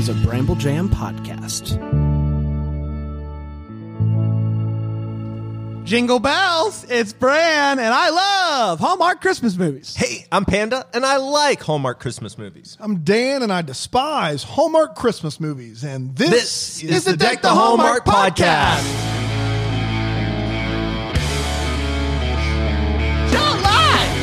is a Bramble Jam podcast. Jingle bells, it's Bran, and I love Hallmark Christmas movies. Hey, I'm Panda, and I like Hallmark Christmas movies. I'm Dan, and I despise Hallmark Christmas movies. And this is the Deck the Hallmark podcast. John Live!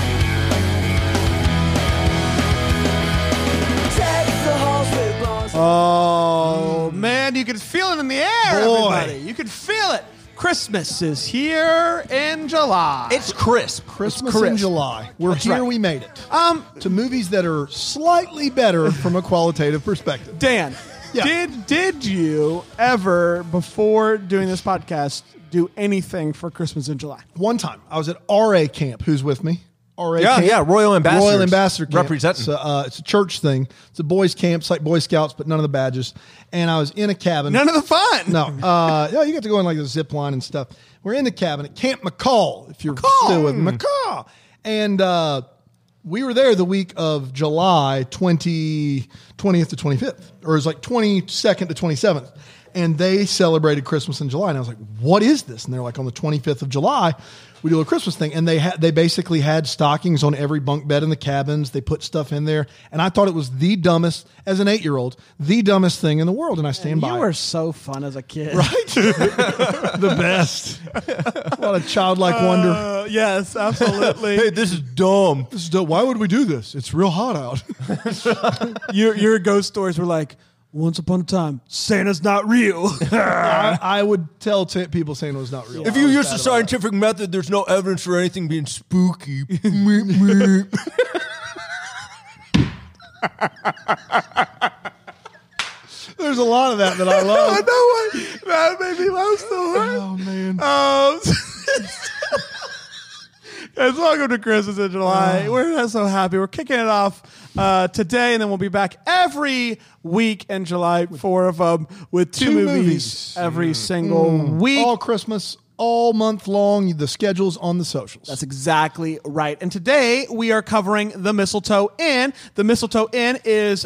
Oh, man, you can feel it in the air, everybody. You can feel it. Christmas is here in July. It's crisp. Christmas in July. We're That's here, right. we made it. To movies that are slightly better from a qualitative perspective. Dan, Yeah. did you ever, before doing this podcast, do anything for Christmas in July? One time, I was at RA camp. Who's with me? RA Yeah, camp. yeah, Royal Ambassadors. Royal Ambassador camp. Representing. So, it's a church thing. It's a boys' camp. It's like Boy Scouts, but none of the badges. And I was in a cabin. None of the fun. No. Yeah, you get to go in like a zip line and stuff. We're in the cabin at Camp McCall, if you're still with me. McCall. And we were there the week of July 20th to 25th. Or it was like 22nd to 27th. And they celebrated Christmas in July. And I was like, what is this? And they're like, on the 25th of July, we do a Christmas thing. And they basically had stockings on every bunk bed in the cabins. They put stuff in there. And I thought it was the dumbest, as an 8-year-old, the dumbest thing in the world. And I stand by You it. were so fun as a kid. Right? The best. What a childlike wonder. Yes, absolutely. Hey, this is dumb. This is dope. Why would we do this? It's real hot out. Your ghost stories were like, once upon a time, Santa's not real. I would tell people Santa was not real. If you use the scientific method, there's no evidence for anything being spooky. There's a lot of that I love. That made me laugh so hard. Oh, man. Guys, welcome to Christmas in July. We're so happy. We're kicking it off today, and then we'll be back every week in July, 4 of them, with two movies every single week. All Christmas, all month long. The schedule's on the socials. That's exactly right. And today we are covering The Mistletoe Inn. The Mistletoe Inn is,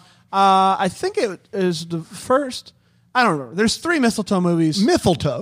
I think it is the first. I don't remember. There's 3 Mistletoe movies. Mistletoe.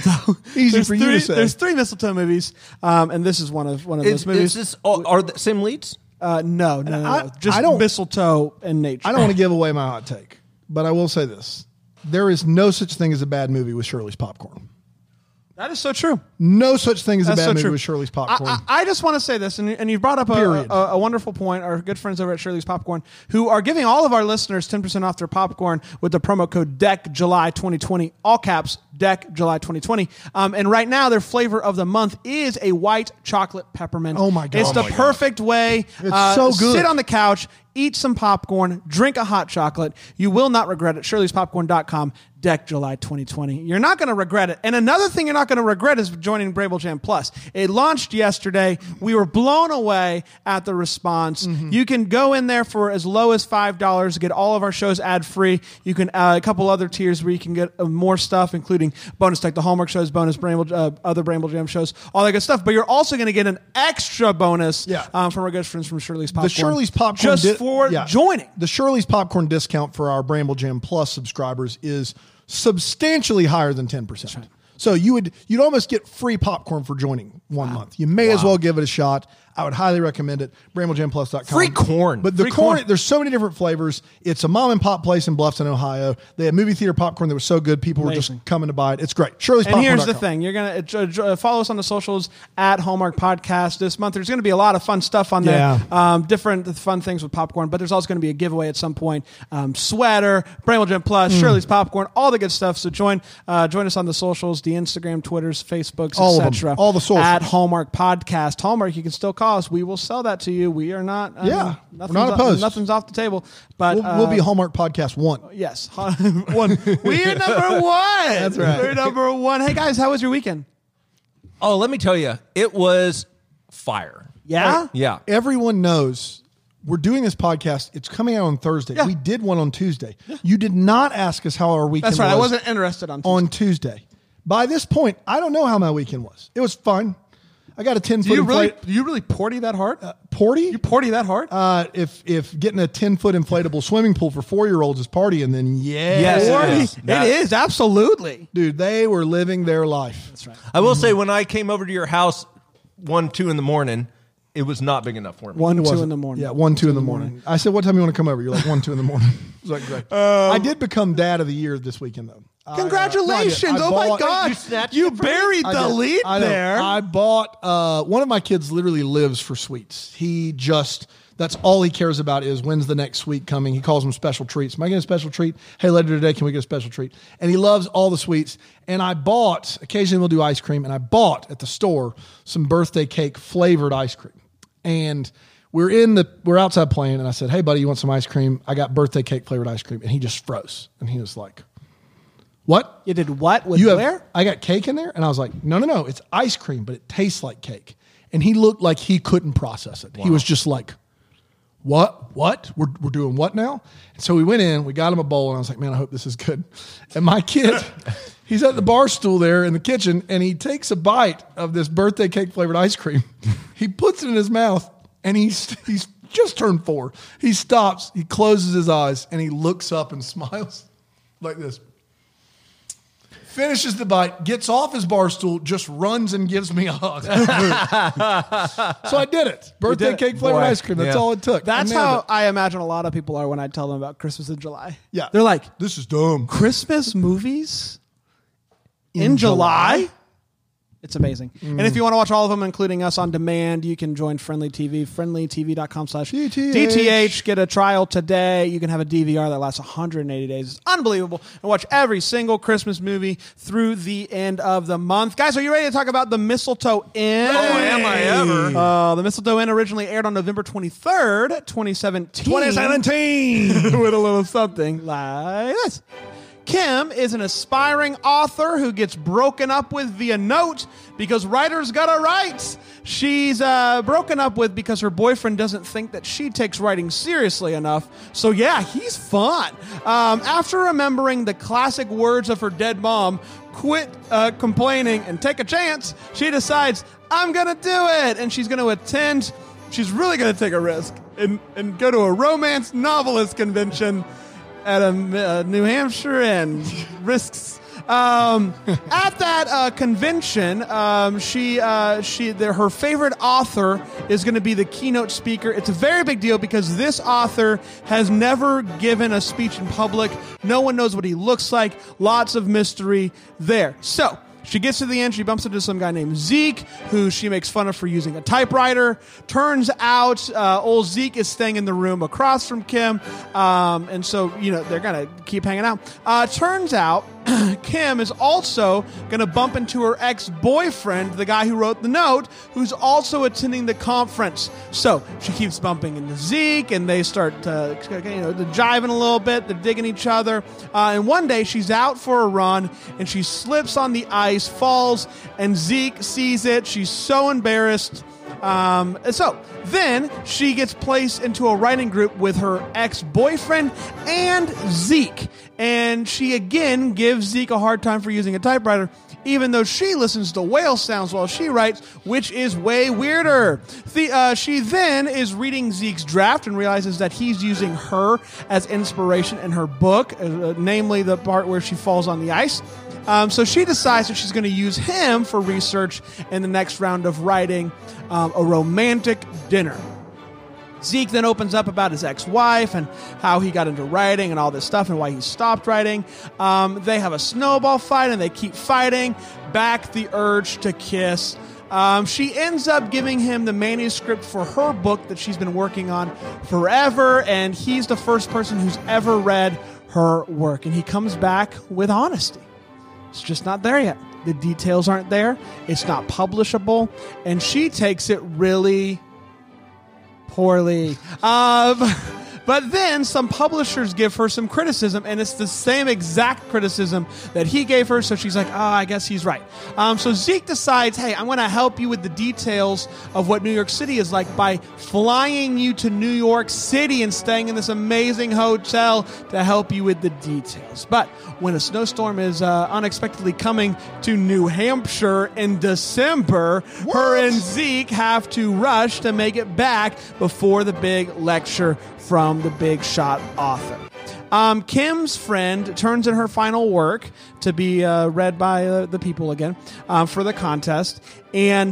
Easy for you to say. There's 3 Mistletoe movies, and this is one of those movies. Is this are the same leads? No. Just I don't- mistletoe and nature. I don't want to give away my hot take, but I will say this. There is no such thing as a bad movie with Shirley's Popcorn. That is so true. No such thing as a That's bad so movie true. with Shirley's Popcorn. I just want to say this, and you brought up a wonderful point. Our good friends over at Shirley's Popcorn, who are giving all of our listeners 10% off their popcorn with the promo code DECJULY2020, all caps, DECJULY2020. And right now, their flavor of the month is a white chocolate peppermint. Oh, my God. It's the perfect way. It's so good. Sit on the couch, eat some popcorn, drink a hot chocolate. You will not regret it. Shirley'sPopcorn.com, DECJULY2020. You're not going to regret it. And another thing you're not going to regret is joining Bramble Jam Plus. It launched yesterday. We were blown away at the response. You can go in there for as low as $5 to get all of our shows ad-free. You can a couple other tiers where you can get more stuff, including bonus Deck the Hallmark shows, bonus other Bramble Jam shows, all that good stuff. But you're also going to get an extra bonus from our good friends from Shirley's Popcorn. The Shirley's Popcorn just for joining. The Shirley's Popcorn discount for our Bramble Jam Plus subscribers is substantially higher than 10%. Right. So you'd almost get free popcorn for joining 1 month. You may as well give it a shot. I would highly recommend it. BrambleJamPlus.com. Free corn. But the corn, there's so many different flavors. It's a mom and pop place in Bluffton, Ohio. They had movie theater popcorn that was so good, people were just coming to buy it. It's great. Shirley's And here's the thing. You're going to follow us on the socials at Hallmark Podcast this month. There's going to be a lot of fun stuff on there. Different fun things with popcorn, but there's also going to be a giveaway at some point. Sweater, Bramble Jam Plus, Shirley's Popcorn, all the good stuff. So join us on the socials, the Instagram, Twitters, Facebooks, etc. All the socials. At Hallmark Podcast. Hallmark, you can still call us. We will sell that to you. We are not. we're not opposed. Nothing's off the table. But we'll be Hallmark Podcast 1. Yes, 1. We're number 1. That's right. We're number 1. Hey guys, how was your weekend? Oh, let me tell you, it was fire. Yeah? Yeah. Everyone knows we're doing this podcast. It's coming out on Thursday. Yeah. We did one on Tuesday. Yeah. You did not ask us how our weekend was. That's right. I wasn't interested on Tuesday. By this point, I don't know how my weekend was. It was fun. I got a 10-foot Do you really, inflatable. do you really porty that hard? Porty? You porty that hard? If getting a 10-foot inflatable swimming pool for 4-year-olds is partying, then Yes, it Porty. is. It is, absolutely. dude, they were living their life. That's right. I will say, when I came over to your house 1, 2 in the morning, it was not big enough for me. 1, It 2 wasn't. in the morning. Yeah, 1, 2 in the morning. I said, what time you want to come over? You're like, 1, 2 in the morning. I was like, great. I did become dad of the year this weekend, though. Congratulations. I Oh, my bought- God. You snatched You it from me? buried I the did. lead I know. there. I bought one of my kids literally lives for sweets. That's all he cares about is when's the next sweet coming. He calls them special treats. Am I getting a special treat? Hey, later today, can we get a special treat? And he loves all the sweets. And I bought, occasionally we'll do ice cream, and I bought at the store some birthday cake flavored ice cream. And we're outside playing, and I said, hey, buddy, you want some ice cream? I got birthday cake flavored ice cream. And he just froze. And he was like, what? You did what with You have, where? I got cake in there? And I was like, no, it's ice cream, but it tastes like cake. And he looked like he couldn't process it. He was just like, what? We're doing what now? And so we went in, we got him a bowl, and I was like, man, I hope this is good. And my kid, he's at the bar stool there in the kitchen, and he takes a bite of this birthday cake flavored ice cream. He puts it in his mouth, and he's just turned 4. He stops, he closes his eyes, and he looks up and smiles like this. Finishes the bite, gets off his bar stool, just runs and gives me a hug. So I did it. Birthday did it. cake flavored Boy, ice cream. That's yeah. all it took. That's I nailed how it. I imagine a lot of people are when I tell them about Christmas in July. Yeah. They're like, This is dumb. Christmas movies in July? It's amazing. And if you want to watch all of them, including us on demand, you can join Friendly TV, friendlytv.com/DTH. Get a trial today. You can have a DVR that lasts 180 days. It's unbelievable. And watch every single Christmas movie through the end of the month. Guys, are you ready to talk about The Mistletoe Inn? Oh, am I ever? The Mistletoe Inn originally aired on November 23rd, 2017. 2017. With a little something like this. Kim is an aspiring author who gets broken up with via note because writers gotta write. She's broken up with because her boyfriend doesn't think that she takes writing seriously enough. So yeah, he's fun. After remembering the classic words of her dead mom, quit complaining and take a chance, she decides, I'm gonna do it. And she's gonna attend, she's really gonna take a risk and go to a romance novelist convention at a New Hampshire and risks. At that convention, her favorite author is going to be the keynote speaker. It's a very big deal because this author has never given a speech in public. No one knows what he looks like. Lots of mystery there. So she gets to the end. She bumps into some guy named Zeke, who she makes fun of for using a typewriter. Turns out old Zeke is staying in the room across from Kim. And so, they're going to keep hanging out. Turns out Kim is also going to bump into her ex-boyfriend, the guy who wrote the note, who's also attending the conference. So she keeps bumping into Zeke, and they start jiving a little bit. They're digging each other. And one day she's out for a run, and she slips on the ice, falls, and Zeke sees it. She's so embarrassed. So then she gets placed into a writing group with her ex-boyfriend and Zeke. And she again gives Zeke a hard time for using a typewriter, even though she listens to whale sounds while she writes, which is way weirder. She then is reading Zeke's draft and realizes that he's using her as inspiration in her book, namely the part where she falls on the ice. So she decides that she's going to use him for research in the next round of writing a romantic dinner. Zeke then opens up about his ex-wife and how he got into writing and all this stuff and why he stopped writing. They have a snowball fight and they keep fighting. Back the urge to kiss. She ends up giving him the manuscript for her book that she's been working on forever, and he's the first person who's ever read her work. And he comes back with honesty. It's just not there yet. The details aren't there. It's not publishable. And she takes it really poorly. But then some publishers give her some criticism, and it's the same exact criticism that he gave her. So she's like, I guess he's right. So Zeke decides, hey, I'm going to help you with the details of what New York City is like by flying you to New York City and staying in this amazing hotel to help you with the details. But when a snowstorm is unexpectedly coming to New Hampshire in December, her and Zeke have to rush to make it back before the big lecture from the big shot author. Kim's friend turns in her final work to be read by the people again for the contest, and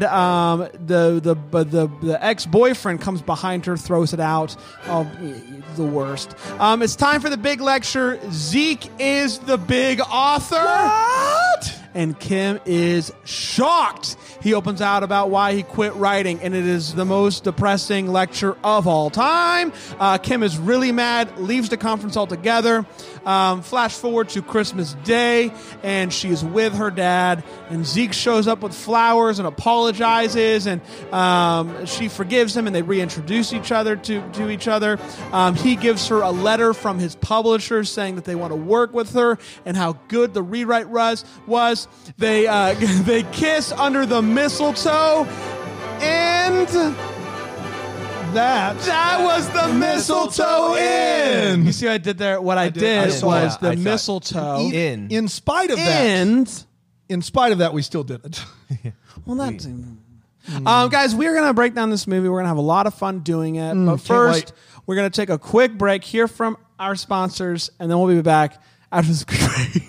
the ex-boyfriend comes behind her, throws it out. Oh, the worst. It's time for the big lecture. Zeke is the big author. What? And Kim is shocked. He opens out about why he quit writing, and it is the most depressing lecture of all time. Kim is really mad, leaves the conference altogether. Flash forward to Christmas Day, and she is with her dad, and Zeke shows up with flowers and apologizes, and she forgives him, and they reintroduce each other to each other. He gives her a letter from his publisher saying that they want to work with her and how good the rewrite was. They kiss under the mistletoe, and that was the mistletoe in. You see what I did there? What I did was the mistletoe in. In spite of that, we still did it. Well, that's... guys, we're going to break down this movie. We're going to have a lot of fun doing it. But first, we're going to take a quick break, hear from our sponsors, and then we'll be back after this quick break.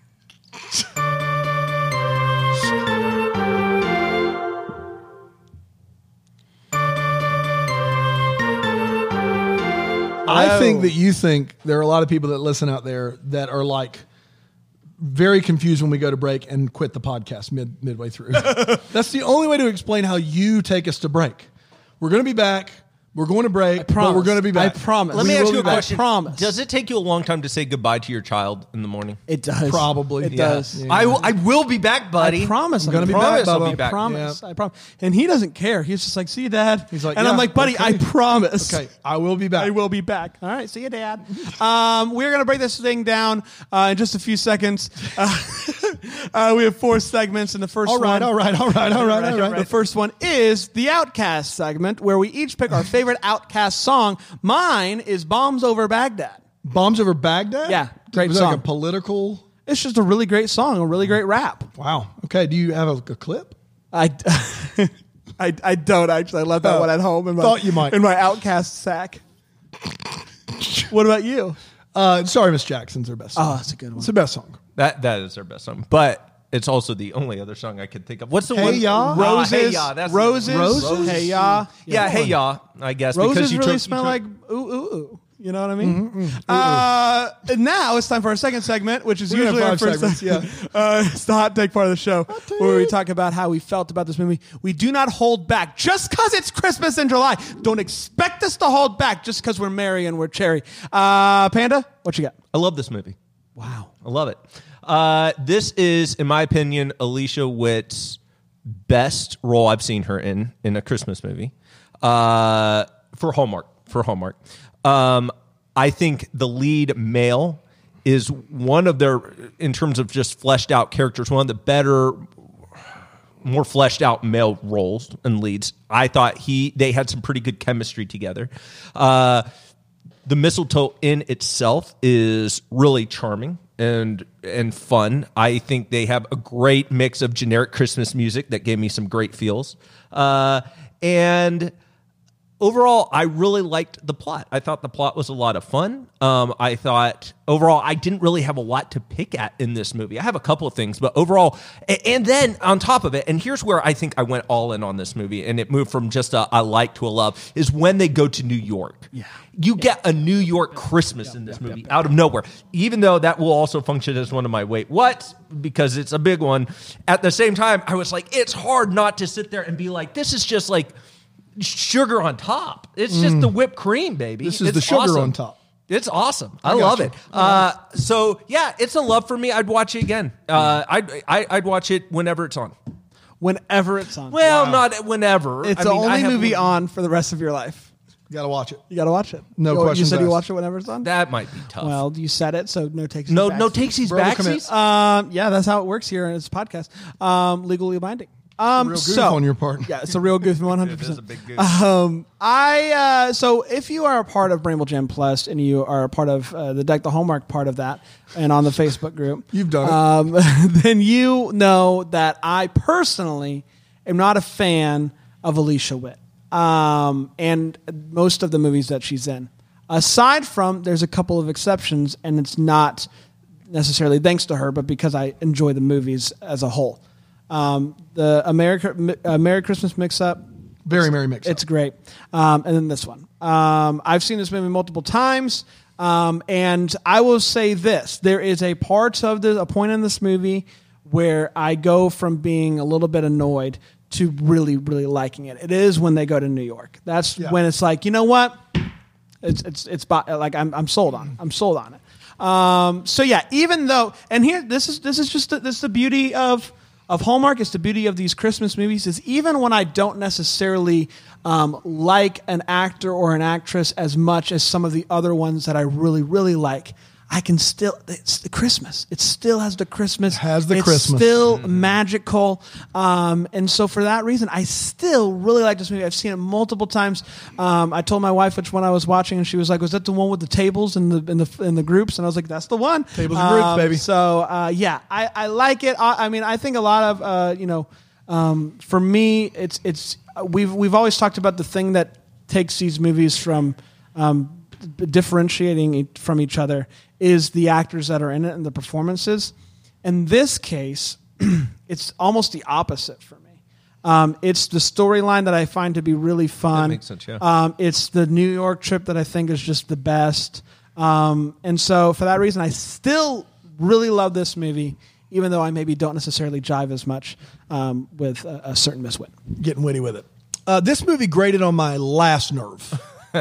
I think that you think there are a lot of people that listen out there that are like very confused when we go to break and quit the podcast midway through. That's the only way to explain how you take us to break. We're going to be back. We're going to break, but we're going to be back. I promise. Let me ask you a question. I promise. Does it take you a long time to say goodbye to your child in the morning? It does. Probably. It does. Yeah. I will be back, buddy. I promise. I'm going to be promise back, I'll Bubba. be back. I promise. Yeah. I promise. And he doesn't care. He's just like, see you, Dad. He's like, and I'm yeah, like, buddy, okay. I promise. Okay, I will be back. I will be back. All right, see you, Dad. We're going to break this thing down in just a few seconds. We have 4 segments, and the first All right. The first one is the Outcast segment, where we each pick our favorite Outcast song. Mine is Bombs Over Baghdad. Bombs Over Baghdad? Yeah, great Was it song. like a political... It's just a really great song, a really great rap. Wow. Okay, do you have a clip? I don't actually. I left that one at home in my, Thought you might. in my Outcast sack. What about you? Sorry, Miss Jackson's her best song. Oh, that's a good one. It's the best song. That is their best song, but it's also the only other song I could think of. What's the Hey one? Ya? Roses. Hey Ya. That's Roses. Hey Ya. Yeah, Hey Ya. I guess Roses because really smell like ooh ooh ooh. You know what I mean? And now it's time for our second segment, which is We're gonna usually our have 5 first segments, segment. It's the hot take part of the show, where we talk about how we felt about this movie. We do not hold back just because it's Christmas in July. Don't expect us to hold back just because we're merry and we're cherry. Panda, what you got? I love this movie. Wow. I love it. This is, in my opinion, Alicia Witt's best role I've seen her in a Christmas movie for Hallmark. I think the lead male is one of their, in terms of just fleshed out characters, one of the better, more fleshed out male roles and leads. I thought they had some pretty good chemistry together. The mistletoe in itself is really charming and fun. I think they have a great mix of generic Christmas music that gave me some great feels. And overall, I really liked the plot. I thought the plot was a lot of fun. I thought overall, I didn't really have a lot to pick at in this movie. I have a couple of things, but overall, and then on top of it, and here's where I think I went all in on this movie, and it moved from just a I like to a love, is when they go to New York. Yeah. You get a New York Christmas in this movie out of nowhere, even though that will also function as one of my wait what, because it's a big one. At the same time, I was like, it's hard not to sit there and be like, this is just like sugar on top. It's just the whipped cream, baby. This is It's the sugar awesome. on top. It's awesome. I love you. it. So yeah, it's a love for me. I'd watch it again. I'd watch it whenever it's on. Whenever it's on. Well, not whenever. It's the only movie on for the rest of your life. You got to watch it. You got to watch it. No You questions said you asked. watch it whenever it's on? That might be tough. Well, you said it, so no takesies. no backsies. takesies, Verbal backsies. Yeah, that's how it works here in this podcast. Legally binding. Real goof on your part. Yeah, it's a real goof, 100%. It is a big goof. So if you are a part of Bramble Jam Plus and you are a part of the Deck the Hallmark part of that, and on the Facebook group, You've done it. then you know that I personally am not a fan of Alicia Witt and most of the movies that she's in. Aside from, there's a couple of exceptions, and it's not necessarily thanks to her, but because I enjoy the movies as a whole. The Merry Christmas Mix-Up. Very Merry Mix-Up. It's great. And then this one. I've seen this movie multiple times, and I will say this. There is a point in this movie where I go from being a little bit annoyed to really, really liking it. It is when they go to New York. That's when it's like, you know what? It's like I'm sold on. I'm sold on it. So yeah, even though, and here this is just the beauty of Hallmark. It's the beauty of these Christmas movies is even when I don't necessarily like an actor or an actress as much as some of the other ones that I really, really like, I can still, it's the Christmas. It still has the Christmas. It's still magical. And so for that reason, I still really like this movie. I've seen it multiple times. I told my wife which one I was watching, and she was like, "Was that the one with the tables and the groups?" And I was like, "That's the one." Tables and groups, baby. So yeah, I like it. I mean, I think a lot of for me, it's we've always talked about the thing that takes these movies from differentiating from each other is the actors that are in it and the performances. In this case, it's almost the opposite for me. It's the storyline that I find to be really fun. That makes sense, yeah. It's the New York trip that I think is just the best. And so for that reason, I still really love this movie, even though I maybe don't necessarily jive as much with a certain Miss Witt. Getting witty with it. This movie grated on my last nerve.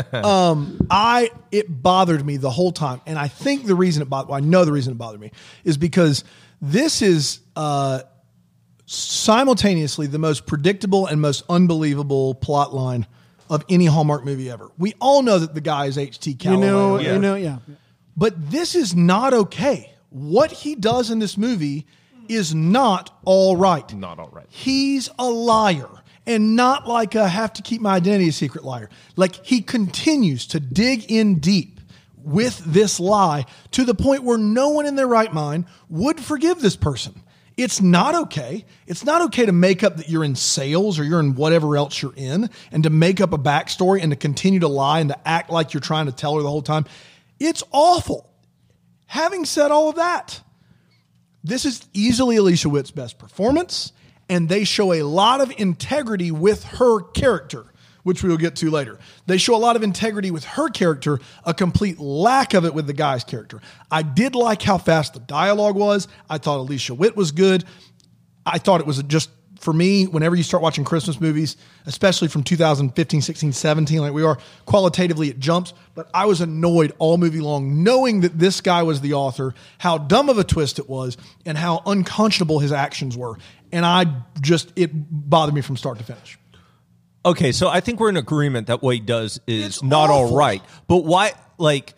It bothered me the whole time, and I think the reason I know the reason it bothered me is because this is simultaneously the most predictable and most unbelievable plot line of any Hallmark movie ever. We all know that the guy is H.T. Calloway. Yeah. But this is not okay. What he does in this movie is not all right. Not all right. He's a liar. And not like a have to keep my identity a secret liar. Like he continues to dig in deep with this lie to the point where no one in their right mind would forgive this person. It's not okay. It's not okay to make up that you're in sales or you're in whatever else you're in and to make up a backstory and to continue to lie and to act like you're trying to tell her the whole time. It's awful. Having said all of that, this is easily Alicia Witt's best performance. And they show a lot of integrity with her character, which we will get to later. They show a lot of integrity with her character, a complete lack of it with the guy's character. I did like how fast the dialogue was. I thought Alicia Witt was good. I thought it was just, for me, whenever you start watching Christmas movies, especially from 2015, 16, 17, like we are, qualitatively it jumps. But I was annoyed all movie long, knowing that this guy was the author, how dumb of a twist it was, and how unconscionable his actions were. And it bothered me from start to finish. Okay, so I think we're in agreement that what he does is It's not awful. all right. But why, like,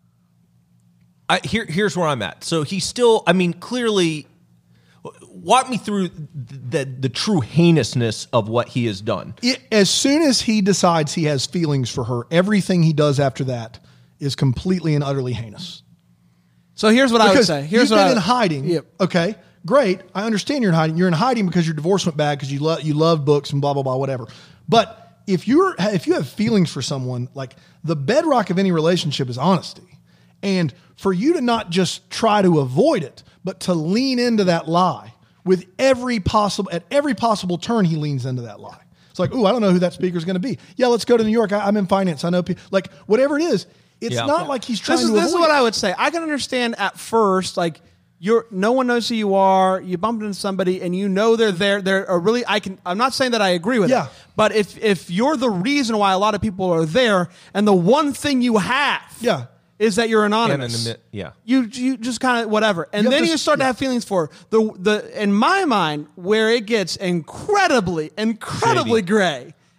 here's where I'm at. So he's still, I mean, clearly, walk me through the true heinousness of what he has done. As soon as he decides he has feelings for her, everything he does after that is completely and utterly heinous. So here's what I would Because say. you've been in hiding. Yep. Okay, great. I understand you're in hiding. You're in hiding because your divorce went bad because you love books and blah, blah, blah, whatever. But if you have feelings for someone, like the bedrock of any relationship is honesty. And for you to not just try to avoid it, but to lean into that lie at every possible turn, he leans into that lie. It's like, ooh, I don't know who that speaker is going to be. Yeah, let's go to New York. I'm in finance. I know people. Like, whatever it is, it's not like he's trying to avoid This is what I would say. I can understand at first, like, no one knows who you are. You bump into somebody, and you know they're there. They're really. I'm not saying that I agree with it, but if you're the reason why a lot of people are there, and the one thing you have, is that you're anonymous. You just kind of whatever, and then you start to have feelings for the. In my mind, where it gets incredibly Shady. gray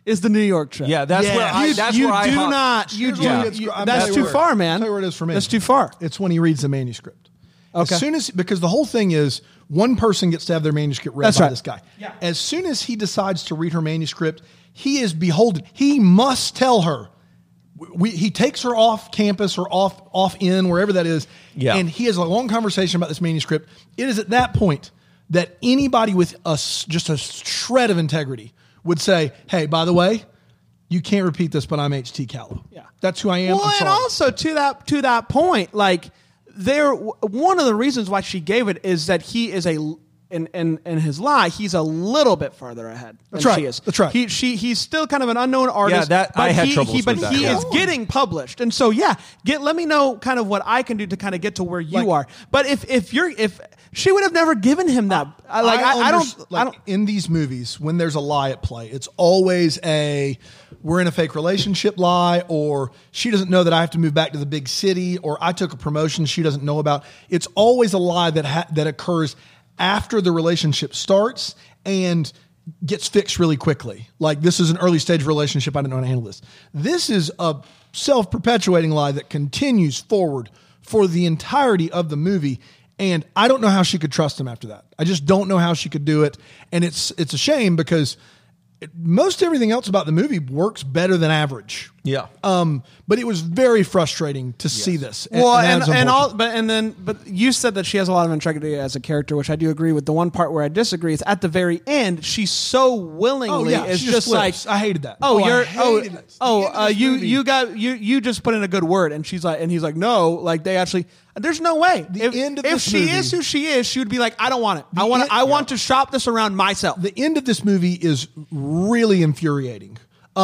is the New York trip. Yeah, that's where I. That's you where I do hop- not. You Here's do. where it gets- you- I'm that's telling too you far, where- man. Tell you where it is for me. That's too far. It's when he reads the manuscript. Okay. As soon as because the whole thing is one person gets to have their manuscript read That's by right. this guy. Yeah. As soon as he decides to read her manuscript, he is beholden. He must tell her. He takes her off campus or off in wherever that is, and he has a long conversation about this manuscript. It is at that point that anybody with just a shred of integrity would say, "Hey, by the way, you can't repeat this, but I'm H.T. Callow. Yeah. That's who I am. Well, I'm and sorry." also to that point, like one of the reasons why she gave it is that he is in his lie, he's a little bit further ahead than That's right. she is. That's right. He's still kind of an unknown artist. that- I had troubles but with that, he yeah. is getting published, and so let me know kind of what I can do to kind of get to where you Like- are. But if she would have never given him that, I don't. In these movies, when there's a lie at play, it's always we're in a fake relationship lie, or she doesn't know that I have to move back to the big city, or I took a promotion she doesn't know about. It's always a lie that occurs after the relationship starts and gets fixed really quickly. Like, this is an early stage relationship. I didn't know how to handle this. This is a self-perpetuating lie that continues forward for the entirety of the movie. And I don't know how she could trust him after that. I just don't know how she could do it. And it's a shame because most everything else about the movie works better than average. Yeah. But it was very frustrating to see this. Well, that's unfortunate. but you said that she has a lot of integrity as a character, which I do agree with. The one part where I disagree is at the very end. She's so willingly is she just like, flips. I hated that. oh, I you're hated it. you just put in a good word, and he's like no, like they actually. There's no way. If she is who she is, she would be like, I don't want it. I want to shop this around myself. The end of this movie is really infuriating.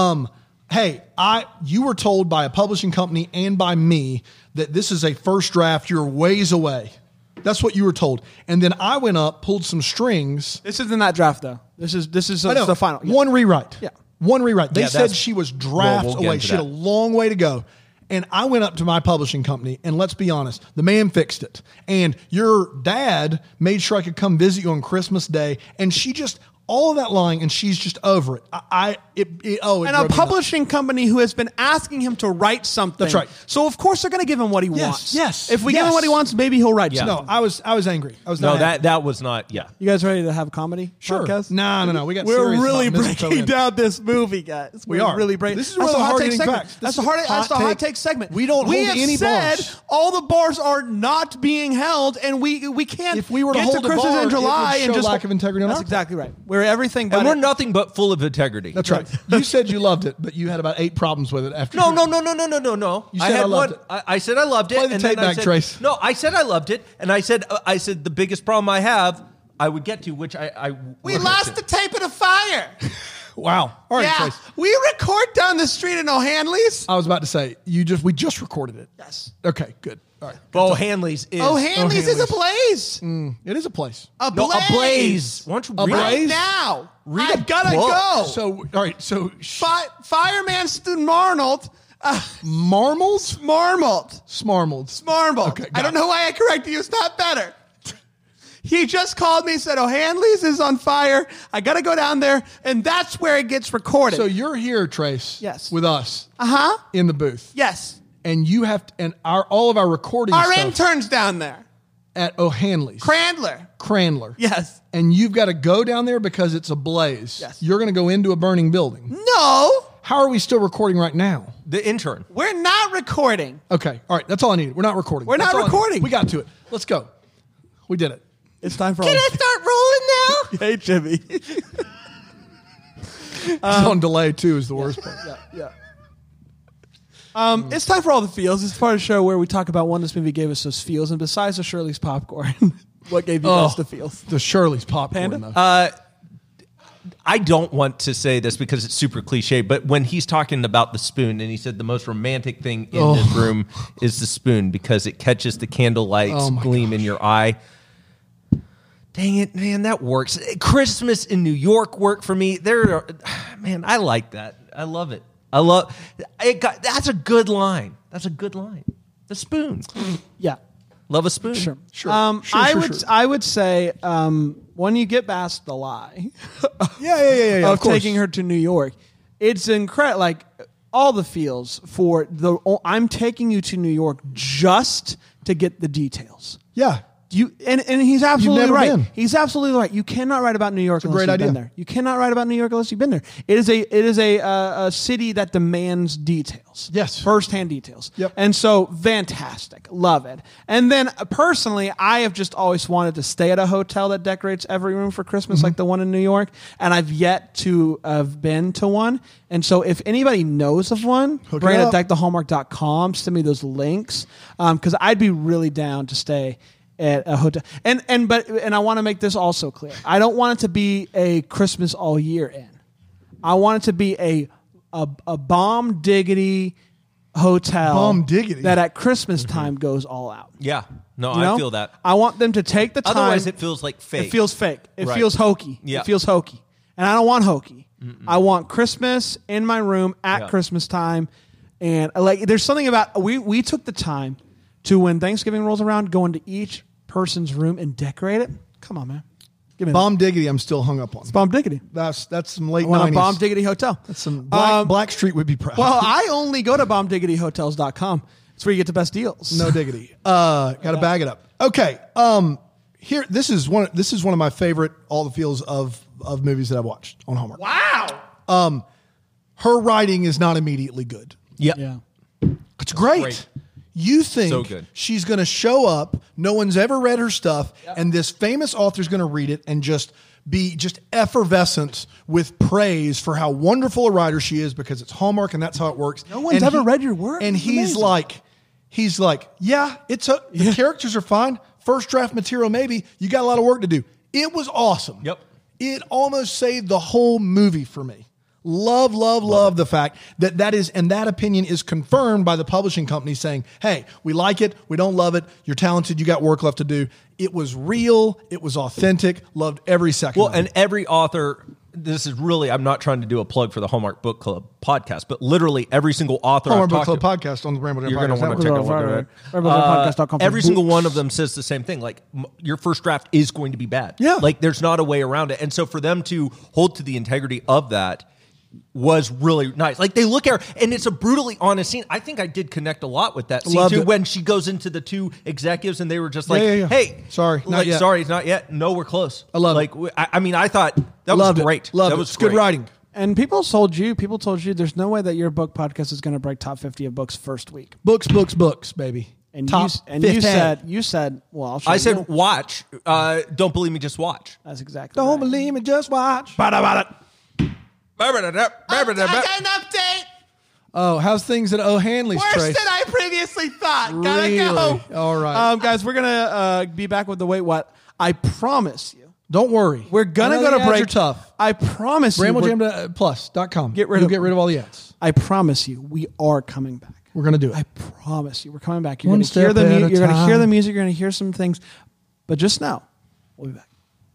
You were told by a publishing company and by me that this is a first draft. You're ways away. That's what you were told. And then I went up, pulled some strings. This isn't that draft though. This is the final. Yeah. One rewrite. Yeah. One rewrite. They said she was drafts away. She had a long way to go. And I went up to my publishing company, and let's be honest, the man fixed it. And your dad made sure I could come visit you on Christmas Day, and she just all of that lying, and she's just over it. And a publishing company who has been asking him to write something. That's right. So of course they're going to give him what he wants. Yes. If we give him what he wants, maybe he'll write something. No, I was angry. I was No, not happy. that was not. Yeah. You guys ready to have a comedy podcast? No. We got. We're serious really about Mrs. breaking Conan. down this movie, guys. We are really breaking. This is where the hard-hitting facts. That's the hot take segment. We don't hold have any said bars. all the bars are not being held, and we can't. If we were to get hold to a Christmas bar, in it July would and show just lack of integrity on That's our exactly right. We're everything, but And we're nothing but full of integrity. That's right. You said you loved it, but you had about 8 problems with it after. No. You said I loved it. I said I loved it. Play the and tape then I back, said, Trace. No, I said I loved it, and I said the biggest problem I have I would get to, which we lost the tape in a fire. Wow. All right, Trace. We record down the street in O'Hanley's. I was about to say we just recorded it. Yes. Okay. Good. All right. O'Hanley's is O'Hanley's is a blaze. It is a place. A no, blaze. a blaze. Why don't you read Right blaze? now. Read a I've gotta book. go. So all right. So Fireman Stu Marnold. Marmals. Smarmold. Okay. I don't know why I corrected you. It's not better. He just called me and said, O'Hanley's is on fire. I got to go down there. And that's where it gets recorded. So you're here, Trace. Yes. With us. Uh-huh. In the booth. Yes. And you have to, and all of our recording Our stuff intern's down there. at O'Hanley's. Cranler. Yes. And you've got to go down there because it's a blaze. Yes. You're going to go into a burning building. No. How are we still recording right now? the intern. We're not recording. Okay. All right. That's all I needed. We're not recording. We're not That's all I needed. recording. We got to it. Let's go. We did it. It's time for Can I start rolling now? Hey, Jimmy. It's on delay, too, is the worst part. Yeah. It's time for all the feels. It's part of the show where we talk about when this movie gave us those feels. And besides the Shirley's popcorn, what gave you guys the feels? The Shirley's popcorn, Panda? though. I don't want to say this because it's super cliche, but when he's talking about the spoon and he said the most romantic thing in this room is the spoon because it catches the candlelight's gleam in your eye. Dang it, man, that works. Christmas in New York worked for me. Man, I like that. I love it. That's a good line. That's a good line. The spoon. Yeah. Love a spoon. Sure. Sure. I would say when you get past the lie Yeah. of taking her to New York, it's incredible. Like all the feels for the. I'm taking you to New York just to get the details. Yeah. And he's absolutely never right. been. He's absolutely right. You cannot write about New York unless great you've idea. been there. You cannot write about New York unless you've been there. It is a city that demands details. Yes. Firsthand details. Yep. And so fantastic. Love it. And then personally, I have just always wanted to stay at a hotel that decorates every room for Christmas like the one in New York. And I've yet to have been to one. And so if anybody knows of one, Hook Brand it at up. deckthehallmark.com, send me those links. Because I'd be really down to stay at a hotel. And I want to make this also clear. I don't want it to be a Christmas all year in. I want it to be a bomb diggity hotel. Bomb diggity. That at Christmas time goes all out. Yeah. No, You know? I feel that. I want them to take the time. Otherwise, it feels like fake. It feels fake. It Right. feels hokey. Yeah. It feels hokey. And I don't want hokey. I want Christmas in my room at Yeah. Christmas time. And like, there's something about we took the time to, when Thanksgiving rolls around, go into each person's room and decorate it. Come on, man. Give me that. Bomb diggity, I'm still hung up on. It's bomb diggity. That's some late I want 90s. a bomb diggity hotel. That's some Black Street would be proud. Well, I only go to bombdiggityhotels.com. It's where you get the best deals. No diggity. Got to bag it up. Okay. Here, this is one of my favorite all the feels of movies that I've watched on Hallmark. Wow. Her writing is not immediately good. Yeah. Yeah. It's great. Great. You think So good. she's going to show up, no one's ever read her stuff, and this famous author's going to read it and just be just effervescent with praise for how wonderful a writer she is because it's Hallmark and that's how it works. No one's ever read your work. And It's he's amazing. like, yeah, the characters are fine. First draft material, maybe. You got a lot of work to do. It was awesome. Yep. It almost saved the whole movie for me. Love the fact that is, and that opinion is confirmed by the publishing company saying, hey, we like it. We don't love it. You're talented. You got work left to do. It was real. It was authentic. Loved every second. Well, of it. and every author, this is really, I'm not trying to do a plug for the Hallmark Book Club podcast, but literally every single author Hallmark I've Book talked Club to, podcast on the Ramble Jam you're going to Podcast want to Network. check out what they're Podcast.com for every single books. one of them says the same thing. Like, your first draft is going to be bad. Yeah. Like, there's not a way around it. And so for them to hold to the integrity of that was really nice. Like, they look at her, and it's a brutally honest scene. I think I did connect a lot with that scene, Loved too, it. when she goes into the two executives, and they were just like, Yeah. hey, Sorry, not like, yet. sorry, not yet. No, we're close. I love like, it. I mean, I thought that Loved was it. great. Loved that it. was It's good great. writing. And people told you there's no way that your book podcast is going to break top 50 of books first week. Books, baby. And Top you 50. said, well, I'll show I you. said, watch. Don't believe me, just watch. That's exactly Don't right. believe me, just watch. An update. Oh, how's things at O'Hanley's, Worse Trace? than I previously thought. Gotta Really? go. All right. Guys, we're gonna be back with the Wait What. I promise you, Don't worry. we're gonna I know go the to ads break. are tough. I promise you. RambleJam.plus.com. Get rid You'll of- get rid of all the ads. I promise you, we are coming back. We're going to do it. I promise you, we're coming back. You're One going to hear step the at a you're going to hear the time. music. You're going to hear some things, but just now, we'll be back.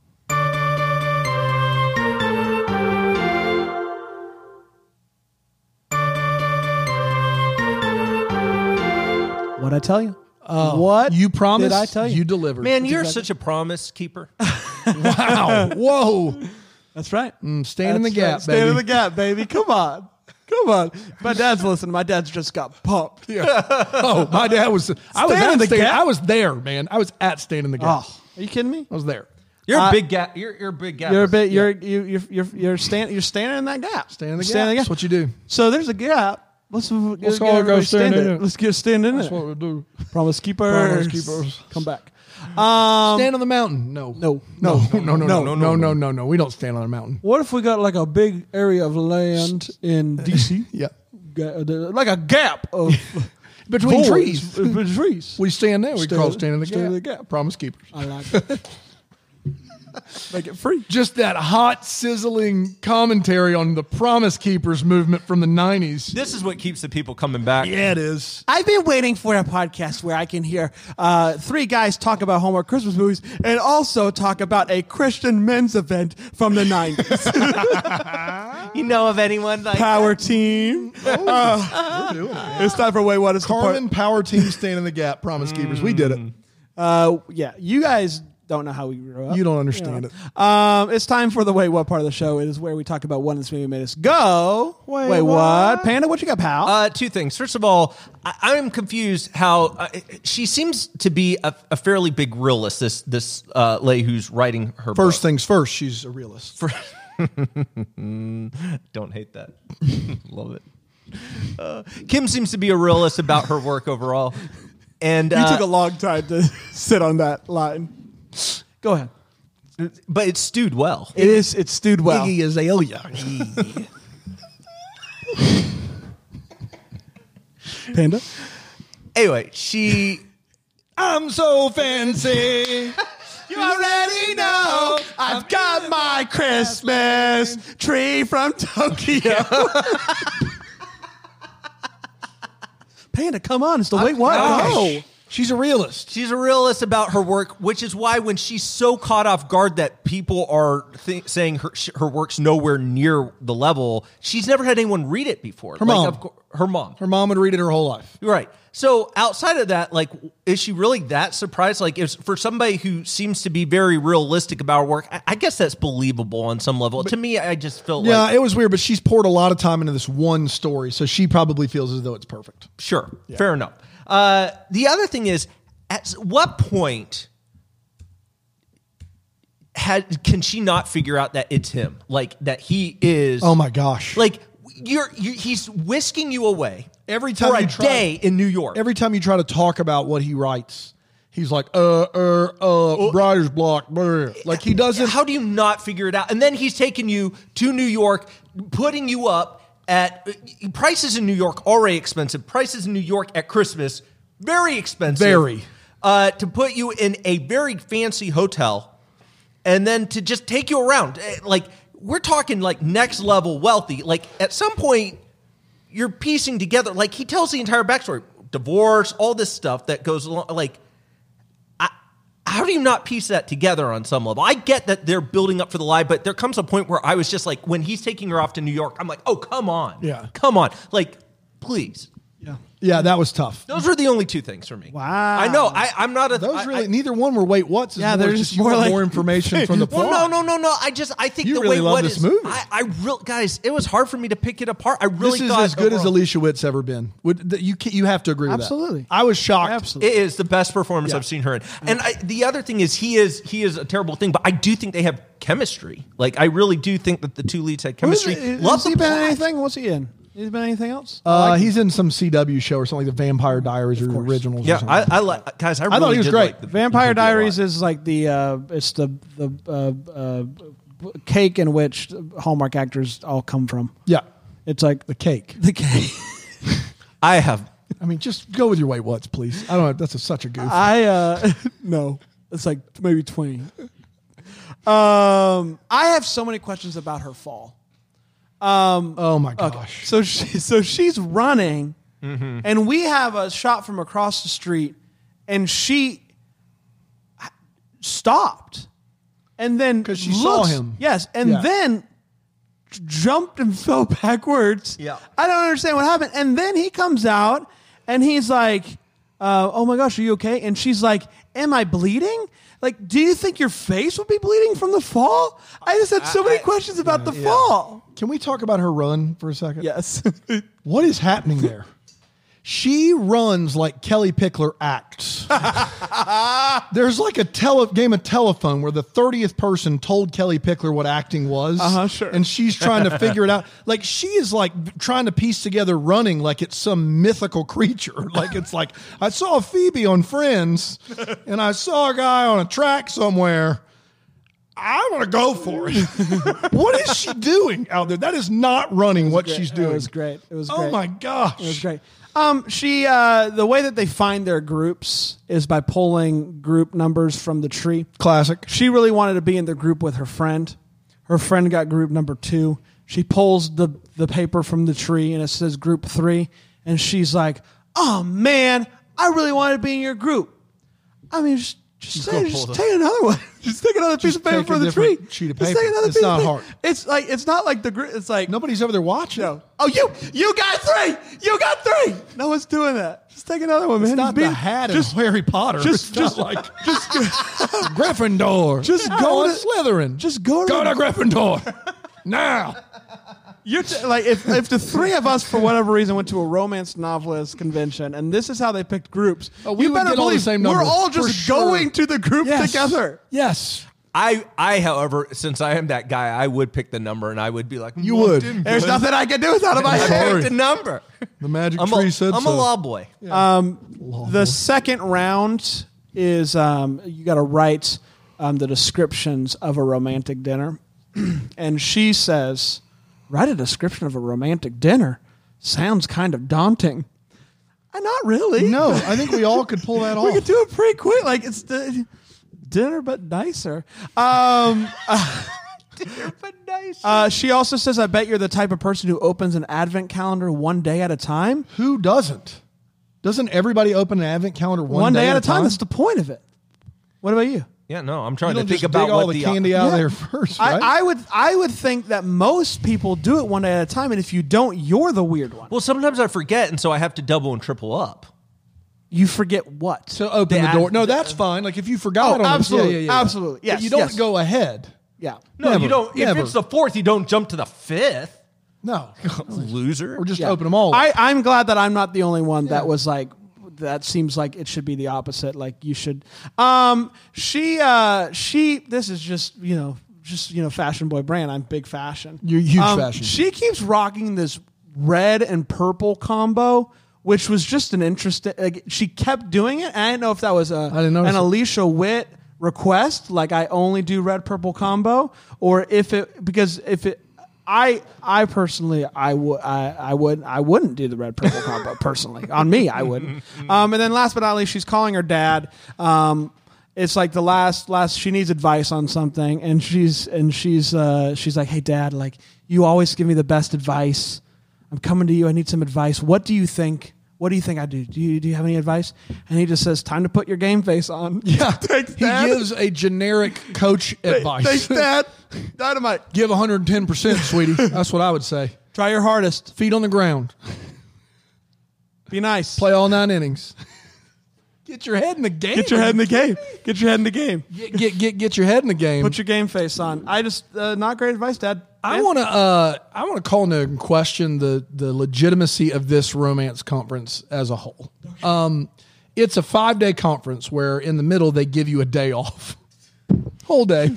What'd I tell you? What you promised, Did I tell you? you delivered. Man, you're such a promise keeper. Wow. Whoa. That's right. Stand in the gap, Stand baby. in the gap, baby. Come on. Come on. My dad's listening. My dad's just got pumped. Oh, my dad was. I was Stand in the at Stand. gap? I was there, man. I was at Stand in the Gap. Oh, are you kidding me? I was there. You're a big gap. You're a big gap. You're a bit. You're standing in that gap. Stand in the Stand gap. in the That's what you do. So there's a gap. Let's all get go everybody stand in it. Let's get stand in That's it. what we do. Promise keepers. Promise keepers. Come back. Stand on the mountain. No. No. No. We don't stand on a mountain. What if we got like a big area of land in DC? Yeah. Like a gap of Between voids, trees. between trees. We stand there. We call stand in the stand gap. in the gap. Promise keepers. I like it. Make it free. Just that hot, sizzling commentary on the Promise Keepers movement from the 90s. This is what keeps the people coming back. Yeah, it is. I've been waiting for a podcast where I can hear three guys talk about Hallmark Christmas movies and also talk about a Christian men's event from the 90s. You know of anyone like Power Team. We're doing it. It's time for Wait What. It's Carmen Power Team Stand in the Gap. Promise Keepers. We did it. Yeah, you guys don't know how we grew up. You don't understand it. It's time for the Wait What part of the show. It is where we talk about what this movie made us go. Wait what? Panda, what you got, pal? Two things. First of all, I'm confused how she seems to be a fairly big realist. This lady who's writing her First book. things first, she's a realist. Don't hate that. Love it. Kim seems to be a realist about her work overall. And you took a long time to sit on that line. Go ahead. But it's stewed well. It is. It's stewed well. Iggy Azalea. Panda? Anyway, she... I'm so fancy. You already know I've got my Christmas tree from Tokyo. Panda, come on. It's the Wait What? Go. She's a realist. She's a realist about her work, which is why when she's so caught off guard that people are saying her work's nowhere near the level, she's never had anyone read it before. Her mom. Her mom. Her mom would read it her whole life. Right. So outside of that, like, is she really that surprised? Like, if for somebody who seems to be very realistic about her work, I guess that's believable on some level. To me, I just felt like... Yeah, it was weird, but she's poured a lot of time into this one story, so she probably feels as though it's perfect. Sure. Yeah. Fair enough. The other thing is, at what point can she not figure out that it's him? Like, that he is... Oh, my gosh. Like, he's whisking you away every time for a day in New York. Every time you try to talk about what he writes, he's like, writer's block. Brr. Like, he doesn't... How do you not figure it out? And then he's taking you to New York, putting you up at prices in New York already expensive. Prices in New York at Christmas very expensive. Very. To put you in a very fancy hotel, and then to just take you around. Like, we're talking like next level wealthy. Like, at some point, you're piecing together. Like, he tells the entire backstory, divorce, all this stuff that goes along. Like, how do you not piece that together on some level? I get that they're building up for the lie, but there comes a point where I was just like, when he's taking her off to New York, I'm like, oh, come on. Yeah. Come on. Like, please. Yeah. Yeah, that was tough. Those were the only two things for me. Wow. I know. I'm not a... Those neither one were Wait What's. Yeah, there's there's just more like- more information from the plot. Well, no. I think You the really Wait love What this is... movie. Guys, it was hard for me to pick it apart. I really This is thought as good as overall- Alicia Witt's ever been. You have to agree with that. Absolutely. I was shocked. Absolutely. It is the best performance I've seen her in. And the other thing is he is a terrible thing, but I do think they have chemistry. Like, I really do think that the two leads had chemistry. Has he been in anything? What's he in? Has been anything else? He's in some CW show or something like the Vampire Diaries or Originals. Yeah, or something. I like guys. I thought really he was did great. like the Vampire movie a lot. Diaries is like the it's the cake in which Hallmark actors all come from. Yeah, It's like the cake. the cake. I have. I mean, just go with your Wait What's, please. I don't know. That's such a goof. No, it's like maybe 20. I have so many questions about her fall. Oh my gosh. So she's running, and we have a shot from across the street, and she stopped, and then 'Cause she saw him. Yes, and Yeah. then jumped and fell backwards. Yeah. I don't understand what happened. And then he comes out, and he's like, "Oh my gosh, are you okay?" And she's like, "Am I bleeding? Like, do you think your face would be bleeding from the fall?" I just had so many questions about the fall. Can we talk about her run for a second? Yes. What is happening there? She runs like Kelly Pickler acts. There's like a game of telephone where the 30th person told Kelly Pickler what acting was. Sure. And she's trying to figure it out. Like, she is like trying to piece together running like it's some mythical creature. Like, it's like, I saw Phoebe on Friends and I saw a guy on a track somewhere. I want to go for it. What is she doing out there? That is not running what she's doing. It was great. It was great. Oh my gosh. It was great. The way that they find their groups is by pulling group numbers from the tree. Classic. She really wanted to be in the group with her friend. Her friend got group number 2. She pulls the paper from the tree and it says group 3. And she's like, "Oh man, I really wanted to be in your group." I mean, Just take another one. Just take another piece of paper from the tree. Sheet of Just paper. take another It's piece not of hard. paper. It's not like it's like Nobody's over there watching. no. Oh, you got 3. You got 3. No one's doing that. Just take another one, man. It's not Just the hat of Harry Potter. just- It's not like Gryffindor. Just No, go it's to- Slytherin. just go to Gryffindor now. You're like if the 3 of us for whatever reason went to a romance novelist convention and this is how they picked groups, Oh, we you would better get all the believe same we're number, all for just sure. going to the group Yes. together. Yes. I, however, since I am that guy, I would pick the number, and I would be like, You would. There's nothing I can do without it. I Sorry. picked a number. The magic I'm tree a, said I'm so. a law boy. The second round is you got to write the descriptions of a romantic dinner, and she says, "Write a description of a romantic dinner. Sounds kind of daunting." Not really. No, I think we all could pull that off. We could do it pretty quick. Like it's the dinner, but nicer. Dinner, but nice. She also says, "I bet you're the type of person who opens an advent calendar one day at a time." Who doesn't? Doesn't everybody open an advent calendar one day at a time. That's the point of it. What about you? Yeah, no, I'm You trying to don't think just about dig all what the candy out of there first, right? I would think that most people do it one day at a time, and if you don't, you're the weird one. Well, sometimes I forget, and so I have to double and triple up. You forget what? to open the door. No, that's fine. Like if you forgot. Oh, on it, absolutely. yeah. Absolutely. Yes, But you don't yes. go ahead. Yeah. No, Never, you don't. never. If it's the 4th, you don't jump to the 5th. No, Loser. or just Yeah. open them all. I'm glad that I'm not the only one that was like, that seems like it should be the opposite. Like you should. She. This is just fashion boy brand. I'm big fashion. You're huge fashion. She keeps rocking this red and purple combo, which was just an interesting. Like, she kept doing it. And I didn't know if that was didn't notice an it. Alicia Witt request, like I only do red purple combo, or if it because if it. I personally I wouldn't do the red purple combo personally. On me, I wouldn't. And then last but not least, she's calling her dad. It's like the last she needs advice on something, and she's like, "Hey Dad, like you always give me the best advice. I'm coming to you. I need some advice. What do you think? What do you think I do? Do you have any advice?" And he just says, "Time to put your game face on." yeah, Thanks, he Dad. gives a generic coach advice. Thanks, Dad. Dynamite. Give 110%, sweetie. That's what I would say. Try your hardest. Feet on the ground. Be nice. Play all 9 innings. Get your head in the game. Get your head in the game. Get your head in the game. Get your head in the game. Put your game face on. I just not great advice, Dad. I want to call into question the legitimacy of this romance conference as a whole. It's a 5-day conference where in the middle they give you a day off. Whole day.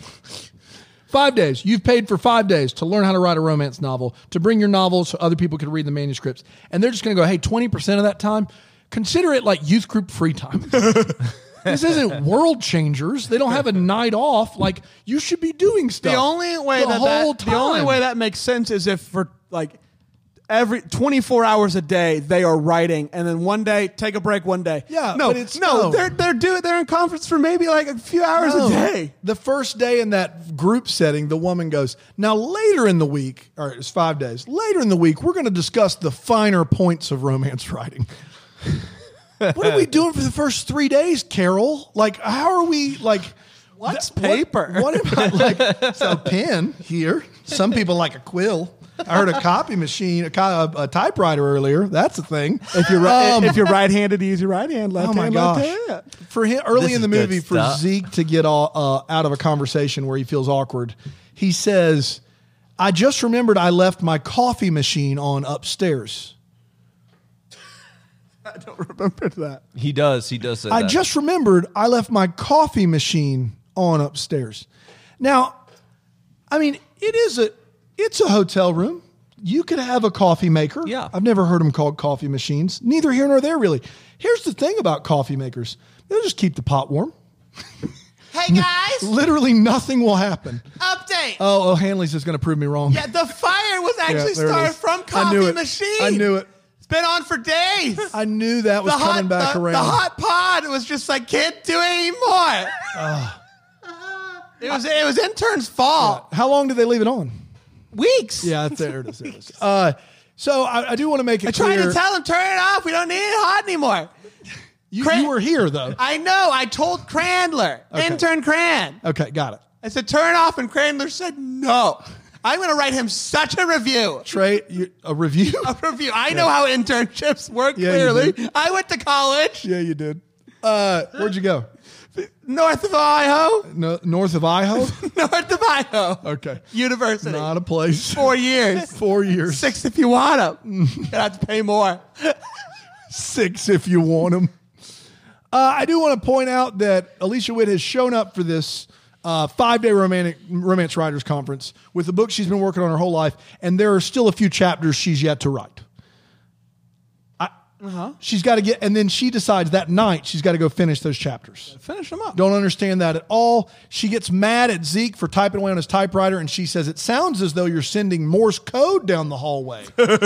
5 days. You've paid for 5 days to learn how to write a romance novel, to bring your novels so other people can read the manuscripts. And they're just going to go, hey, 20% of that time, consider it like youth group free time. This isn't World Changers. They don't have a night off. Like, you should be doing stuff. The only way that makes sense is if for like every 24 hours a day they are writing, and then one day take a break. One day, Yeah, no, but it's- no, no. they're in conference for maybe like a few hours a day. The first day in that group setting, the woman goes, now later in the week, all right, it's 5 days. Later in the week, we're going to discuss the finer points of romance writing. What are we doing for the first 3 days, Carol? Like, how are we, like... What's paper? What about, like, so pen here. Some people like a quill. I heard a copy machine, a typewriter earlier. That's a thing. If you're if you're right-handed, use your right hand. Left Oh my hand, gosh! left hand. For him, early This in the is good movie, for stuff. Zeke to get out of a conversation where he feels awkward, he says, "I just remembered I left my coffee machine on upstairs." I don't remember that. He does say that. I just remembered I left my coffee machine on upstairs. Now, I mean, it's a hotel room. You could have a coffee maker. Yeah. I've never heard them called coffee machines. Neither here nor there, really. Here's the thing about coffee makers. They'll just keep the pot warm. Hey guys, Literally nothing will happen. update. Oh, Hanley's is going to prove me wrong. Yeah, the fire was Yeah, actually there it started is. from I knew coffee it. machine. I knew it. It's been on for days. I knew that was coming back around. The hot pod was just like, can't do it anymore. It was intern's fault. How long did they leave it on? Weeks. Yeah, there it is. There it is. So I do want to make it I tried clear. to tell him, turn it off. We don't need it hot anymore. You were here, though. I know. I told Crandler, intern Cran. Okay, got it. I said, turn off, and Crandler said, no. I'm going to write him such a review. Trey, a review? A review. I know how internships work, clearly. I went to college. Yeah, you did. Where'd you go? North of Idaho. No, north of Idaho? North of Idaho. Okay. University. Not a place. 4 years. 4 years. 6 if you want them. You have to pay more. 6 if you want them. I do want to point out that Alicia Witt has shown up for this 5-day romance writers conference with a book she's been working on her whole life, and there are still a few chapters she's yet to write. She's got to get, and then she decides that night she's got to go finish those chapters. Finish them up. Don't understand that at all. She gets mad at Zeke for typing away on his typewriter, and she says, it sounds as though you're sending Morse code down the hallway.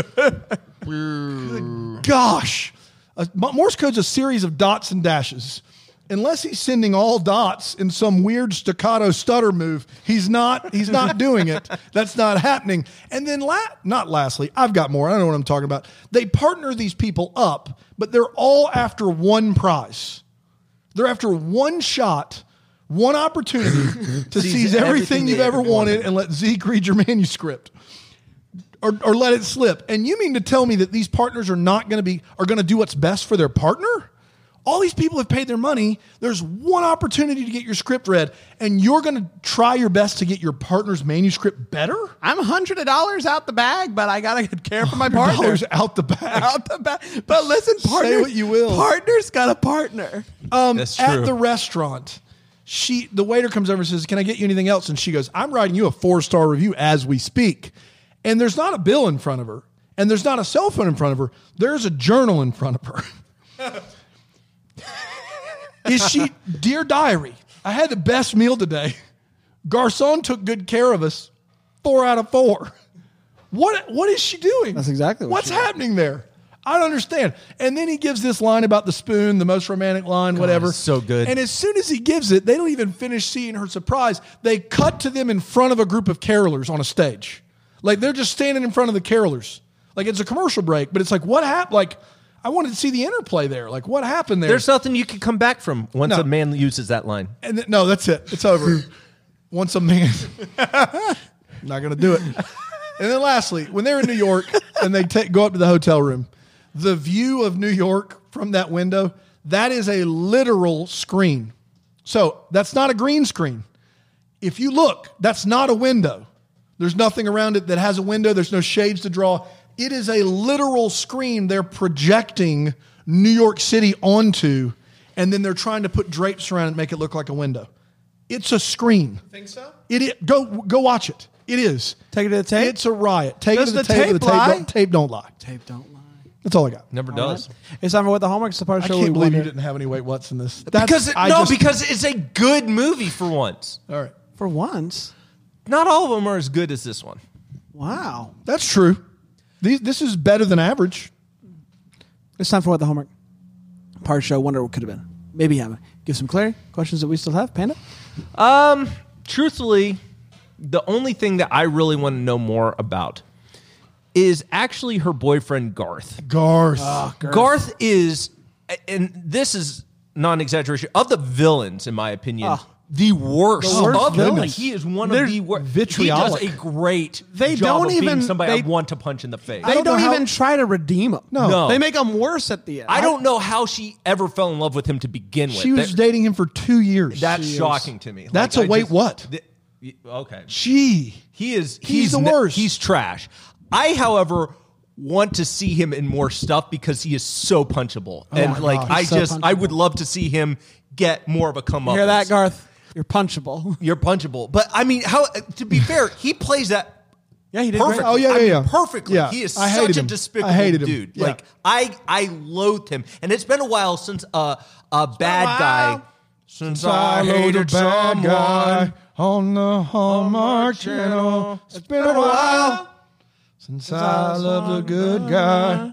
Gosh. Morse code's a series of dots and dashes. Unless he's sending all dots in some weird staccato stutter move, he's not doing it. That's not happening. And then not lastly, I've got more. I don't know what I'm talking about. They partner these people up, but they're all after one prize. They're after one shot, one opportunity to seize everything you've ever wanted and let Zeke read your manuscript. Or let it slip. And you mean to tell me that these partners are going to do what's best for their partner? All these people have paid their money. There's one opportunity to get your script read, and you're going to try your best to get your partner's manuscript better? I'm $100 out the bag, but I got to get care for my partner. $100 out the bag. Out the bag. But listen, partner. Say what you will. Partner's got a partner. That's true. At the restaurant, the waiter comes over and says, can I get you anything else? And she goes, I'm writing you a 4-star review as we speak. And there's not a bill in front of her, and there's not a cell phone in front of her. There's a journal in front of her. Dear diary, I had the best meal today. Garcon took good care of us. 4 out of 4. What is she doing? That's exactly what's happening there. I don't understand. And then he gives this line about the spoon, the most romantic line, whatever. So good. And as soon as he gives it, they don't even finish seeing her surprise. They cut to them in front of a group of carolers on a stage. Like, they're just standing in front of the carolers. Like, it's a commercial break, but it's like, what happened? Like, I wanted to see the interplay there. Like, what happened there? There's nothing you can come back from once a man uses that line. And no, that's it. It's over. Once a man. Not going to do it. And then lastly, when they're in New York and they go up to the hotel room, the view of New York from that window, that is a literal screen. So that's not a green screen. If you look, that's not a window. There's nothing around it that has a window. There's no shades to draw. It is a literal screen they're projecting New York City onto, and then they're trying to put drapes around it and make it look like a window. It's a screen. You think so? Go watch it. It is. Take it to the tape? It's a riot. Take Does it to the the tape. tape lie? Tape don't lie. Tape don't lie. That's all I got. Never does. It's time for What the Hallmark. It's the part of the I show can't we believe you wonder- didn't have any wait what's in this. Because it's a good movie for once. All right. For once. Not all of them are as good as this one. Wow. That's true. This is better than average. It's time for What the Hallmark. Part of the show. Wonder what could have been. Maybe have give some clarity. Questions that we still have. Panda? Truthfully, the only thing that I really want to know more about is actually her boyfriend, Garth. Garth. Garth is, and this is non-exaggeration, of the villains, in my opinion, the worst. The worst of them. villains. Like, he is one They're of the worst. vitriolic. He does a great They job don't of being even- somebody I they- want to punch in the face. They don't don't know how- even try to redeem him. No. They make him worse at the end. I don't know how she ever fell in love with him to begin with. She was dating him for 2 years. That's shocking to me. That's Like, a wait what? Okay. Gee. He's the worst. He's trash. I, however, want to see him in more stuff because he is so punchable. And my like God, he's so I punchable. would love to see him get more of a come up. Hear that, Garth? You're punchable. You're punchable. But I mean, how to be fair, he plays that Yeah, he did perfectly. great. Oh, yeah, I mean, yeah. perfectly. Yeah. He is I hated such a him. despicable I hated him. dude. Yeah. Like I loathed him. And it's been a while since a bad guy. Since I hated someone. on the Hallmark Channel. It's been a while since I loved a good guy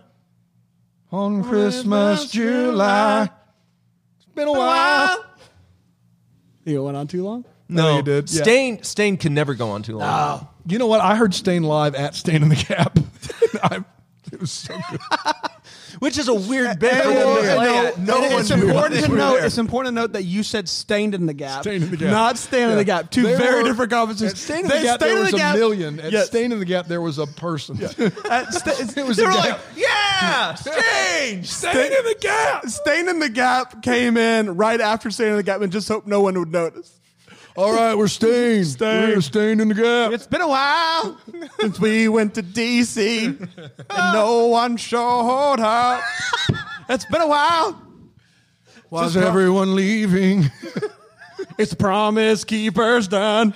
on Christmas, July. It's been a while. You went on too long? No, you did. Yeah. Stain can never go on too long. You know what? I heard Stain live at Stain in the Gap. It was so good. which is a weird bit for them to play at. No one it's knew important they to were note. there. It's important to note that you said "Stained in the Gap," Stained in the Gap. not "Stand in the Gap." Two There very were- different conversations. At Stain in the Gap, there was a million. At Yes. Stain in the Gap, there was a person. It was They a were gap. like, yeah, Stain, Stain in the Gap. Stain in the Gap came in right after Stain in the Gap and just hoped no one would notice. All right, we're stained. Stained. We're stained in the Gap. It's been a while since we went to DC and no one showed up. It's been a while. Why's everyone leaving? It's Promise Keepers done.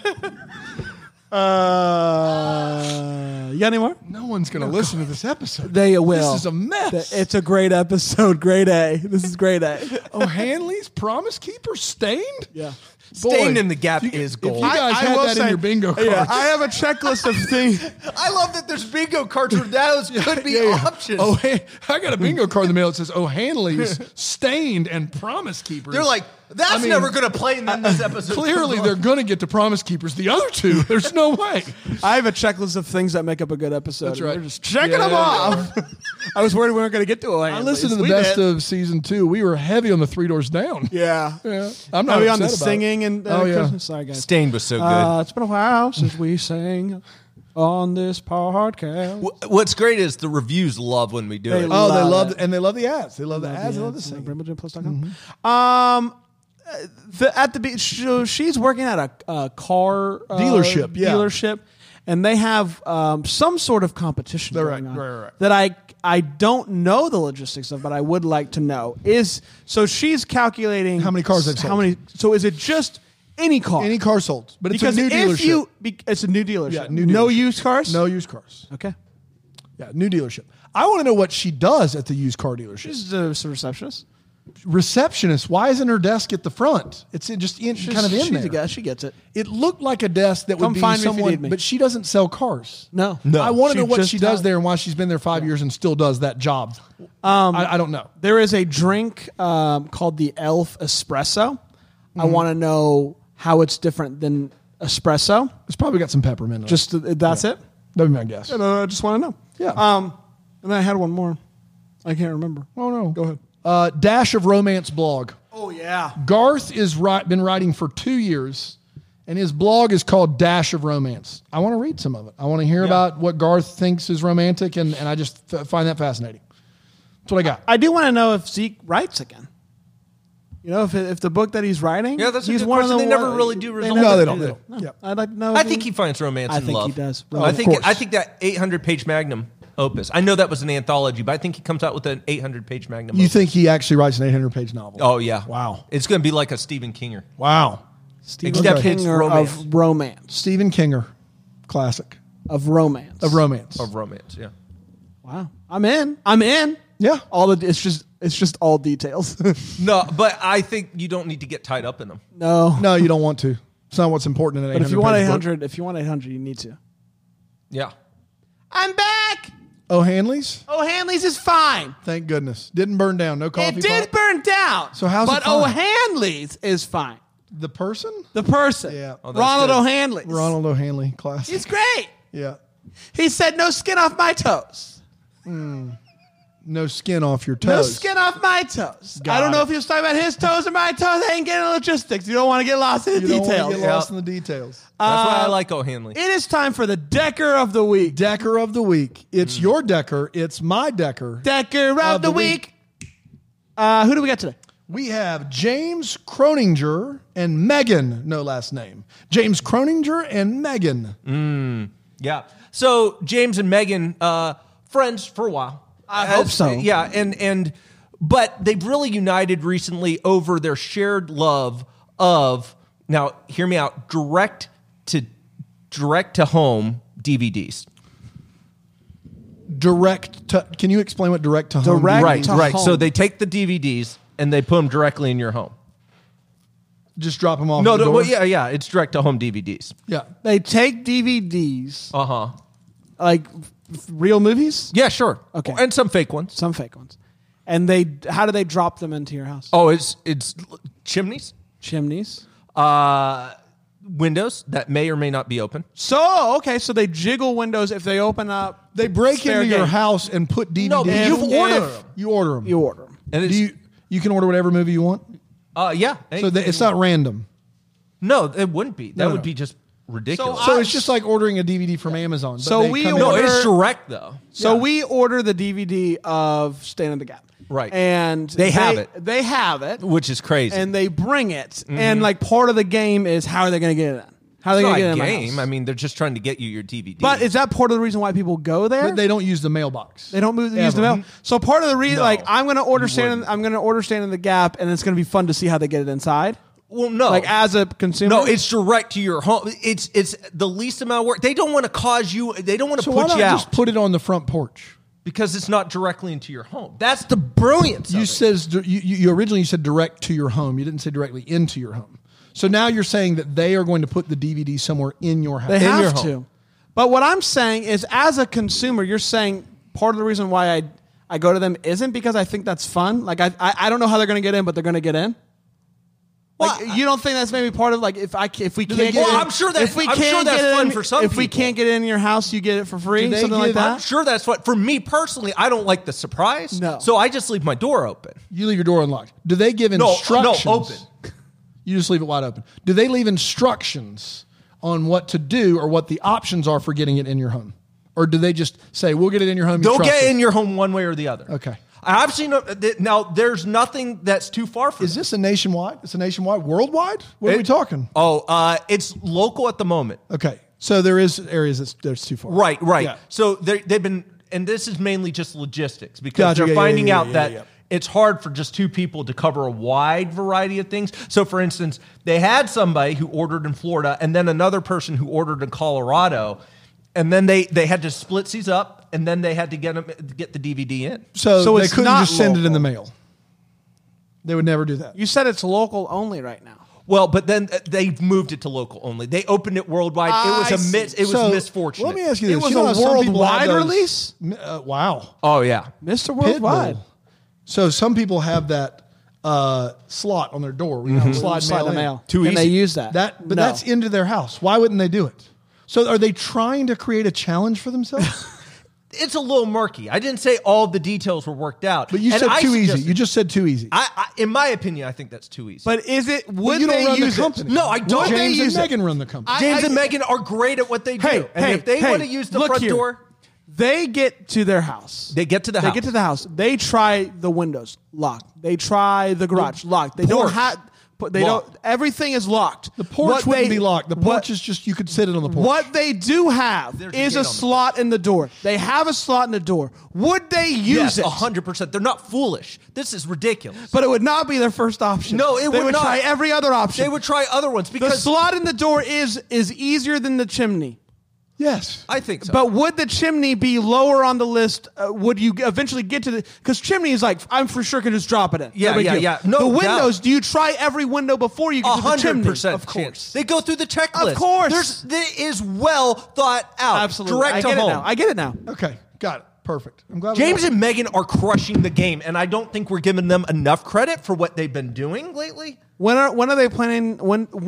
You got any more? No one's going to listen to this episode. They will. This is a mess. It's a great episode. Grade A. This is grade A. Oh, Hanley's Promise Keeper stained? Yeah. Stained in the Gap is gold. If you guys had will that in your bingo cards. Yeah, I have a checklist of things. I love that there's bingo cards where those could be options. Oh, hey, I got a bingo card in the mail that says, "Oh, Hanley's Stained and Promise Keepers." They're like, that's I mean, never going to play in this episode. Clearly, they're going to get to Promise Keepers. The other two, there's no way. I have a checklist of things that make up a good episode. That's right. We're just checking Yeah. them off. I was worried we weren't going to get to it. I listened to the best of season 2. We were heavy on the Three Doors Down. Yeah. Yeah. I'm not Are we on the upset about singing it. and Oh, yeah. Christmas? Sorry, guys. Stained was so good. It's been a while since we sang on this podcast. What's great is the reviews love when we do They it. love Oh, they it. love and they love the ads. They love the ads. They love the singing. BrambleGymPlus.com. At the beach, so she's working at a car Dealership, yeah. dealership, and they have some sort of competition Right, going on right. that I don't know the logistics of, but I would like to know. So she's calculating How many cars they've sold. How many? So is it just any car? Any car sold, but it's because a new dealership. it's a new dealership. Yeah, new No dealership. used cars. No used cars. Okay. Yeah, new dealership. I want to know what she does at the used car dealership. She's a receptionist. Receptionist. Why isn't her desk at the front? It's just kind of in she's there. a guy. She gets it. It looked like a desk that Come would be find me if you someone, need me. but she doesn't sell cars. No. I want to know what just she does there and why she's been there 5 years and still does that job. I don't know. There is a drink called the Elf Espresso. I want to know how it's different than espresso. It's probably got some peppermint in it. Just that's it. That'd be my guess. I just want to know. Yeah. And then I had one more. I can't remember. Oh, no. Go ahead. Dash of Romance blog. Oh yeah. Garth is been writing for 2 years, and his blog is called Dash of Romance. I want to read some of it. I want to hear about what Garth thinks is romantic, and I just find that fascinating. That's what I got. I do want to know if Zeke writes again. You know, if the book that he's writing, Yeah, that's a he's good one question. of the They never one- really do resolve No, it. they don't. They don't. No. Yeah. I'd like to know. I if think he finds romance I and think love. he does. I Of think course. I think that 800-page magnum opus. I know that was an anthology, but I think he comes out with an 800-page magnum. You opus. think he actually writes an 800-page novel? Oh yeah. Wow. It's going to be like a Stephen Kinger. Wow. Stephen Except King it's of romance. romance. Stephen Kinger. Classic. Of romance. Of romance. Of romance, yeah. Wow. I'm in. Yeah. It's just all details. No, but I think you don't need to get tied up in them. No. No, you don't want to. It's not what's important in an 800 But if you want page book. 800, you need to. Yeah. I'm back. Oh, Hanley's? Oh, Hanley's is fine. Thank goodness. Didn't burn down. No coffee It did pot? burn down. So how's it but fine? O'Hanley's is fine. The person? The person. Yeah. Oh, that's Ronald good. O'Hanley's. Ronald O'Hanley. Classic. He's great. Yeah. He said, no skin off my toes. No skin off your toes. No skin off my toes. I don't know if he was talking about his toes or my toes. I ain't getting logistics. You don't want to get lost in the You don't want details. to get lost in the details. That's why I like O'Hanley. It is time for the Decker of the Week. Decker of the week. It's your Decker. It's my Decker. Decker of the week. Who do we got today? We have James Croninger and Megan, no last name. James Croninger and Megan. Yeah. So James and Megan, friends for a while. I hope so. Yeah, but they've really united recently over their shared love of, now hear me out, direct to home DVDs. Can you explain what direct to home? Direct Right, to right. home. So they take the DVDs and they put them directly in your home. Just drop them off. No, at the door? well, yeah, it's direct to home DVDs. Yeah. They take DVDs, like real movies, Yeah, sure. Okay. And some fake ones. some fake ones, and how do they drop them into your house? Oh, it's chimneys. Chimneys. windows that may or may not be open. So they jiggle windows if they open up. They break Fair into your game. house and put DVDs. No, but you've ordered them. You order them. You order them. And You can order whatever movie you want. yeah. So it's not random. No, it wouldn't be. That No, would no. be just ridiculous. So it's just like ordering a DVD from Amazon. but So they we come no, in- order- it's direct though. So we order the DVD of Stand in the Gap. Right. And They have it. They have it. Which is crazy. And they bring it. And like part of the game is how are they going to get it in? How are they it's going not to get a it in my game. house? I mean, they're just trying to get you your DVD. But is that part of the reason why people go there? But they don't use the mailbox. They don't use the Ever. mail. So part of the reason, No, like, I'm going to order you Stand. wouldn't. I'm going to order Stand in the Gap, and it's going to be fun to see how they get it inside. well, no. Like as a consumer. no, it's direct to your home. It's the least amount of work. They don't want to cause you. They don't want to So why put not you out just put it on the front porch? because it's not directly into your home. That's the brilliance. You of it. says you originally said direct to your home. You didn't say directly into your home. So now you're saying that they are going to put the DVD somewhere in your house. They your have home. to. But what I'm saying is, as a consumer, you're saying part of the reason why I go to them isn't because I think that's fun. Like I don't know how they're going to get in, but they're going to get in. Like, Well, you don't think that's maybe part of like if we can't they get get in, in? I'm sure that- if we I'm can't sure that's get fun in, for some if we people. can't get in your house, you get it for free, Do they something like give- that. I'm sure that's what. For me personally, I don't like the surprise. No. So I just leave my door open. You leave your door unlocked. Do they give No, instructions? open. You just leave it wide open. Do they leave instructions on what to do or what the options are for getting it in your home? Or do they just say, we'll get it in your home? you They'll trust get us? in your home one way or the other. Okay. I've seen now. There's nothing that's too far from. Is this a nationwide? It's a nationwide? Worldwide? What are we talking? It's local at the moment. Okay. So there is areas that's too far. Right. Yeah. So they've been, and this is mainly just logistics because Gotcha. they're Yeah, finding yeah, out yeah, that yeah. it's hard for just two people to cover a wide variety of things. So, for instance, they had somebody who ordered in Florida and then another person who ordered in Colorado, and then they had to split these up, and then they had to get the DVD in. So they it's couldn't not just send it in the local. mail. They would never do that. You said it's local only right now. Well, but then they moved it to local only. They opened it worldwide. I It was see. it was So, misfortunate. Let me ask you It this. was You know a how some people have worldwide those- release? Wow. Oh yeah. Mr. Pitbull. Worldwide. So some people have that slot on their door. where you can slide Slide mail the in. mail. Too and easy. they use that. But No. that's into their house. Why wouldn't they do it? So are they trying to create a challenge for themselves? It's a little murky. I didn't say all the details were worked out. But you And said I too easy. suggested- You just said too easy. in my opinion, I think that's too easy. But is it? Would you don't they run use the it? company. No, I don't. James They and use it. Megan run the company. James and Megan are great at what they do. Hey, and hey, if they hey, want to use the look front here. door, They get to their house. they get to the They house. get to the house. They try the windows locked. They try the garage locked. They don't porch. have. They Locked. don't. Everything is locked. The porch What wouldn't they- be locked. The porch what- is just, you could sit it on the porch. What they do have There's a is gate a on the slot in the door. They have a slot in the door. Would they use Yes, it? 100%. They're not foolish. This is ridiculous. But it would not be their first option. No, it they would would not. try every other option. They would try other ones the because slot in the door is easier than the chimney. Yes. I think so. But would the chimney be lower on the list? Would you eventually get to the? Because chimney is like, I'm for sure can just drop it in. Yeah, No big yeah, deal. yeah. No the windows. doubt. Do you try every window before you get to the chimney? 100%. Of course. chance. They go through the checklist. Of course. It is well thought out. Absolutely. Direct I to get home. it now. I get it now. Okay. Got it. Perfect. I'm glad. we James got it. and Megan are crushing the game, and I don't think we're giving them enough credit for what they've been doing lately. When are they planning?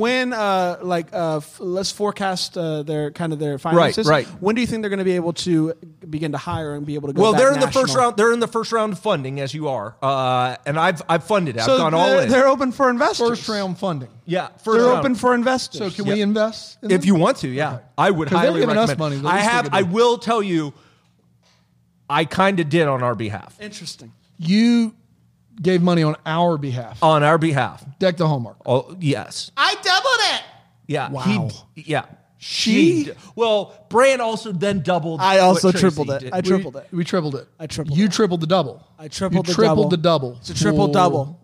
Let's forecast their finances. right. When do you think they're going to be able to begin to hire and be able to go? Well, back they're in the national? first round. They're in the first round of funding, as you are, and I've funded it. I've So gone all in. they're open for investors. First round funding. Yeah, 1st They're round. open for investors. So can Yep. we invest? in If them? you want to, yeah, I would 'Cause they're highly giving us recommend. money, the I least they have. could I do. will tell you, I kind of did on our behalf. Interesting. You gave money on our behalf. On our behalf. Deck the Hallmark. Oh yes. I doubled it. Yeah. Wow. Yeah. She- Well, Bran also then doubled. I also what Tracy tripled it. did. I tripled it. We tripled it. I tripled You it. tripled the double. I tripled you the tripled double. the double. It's a triple double.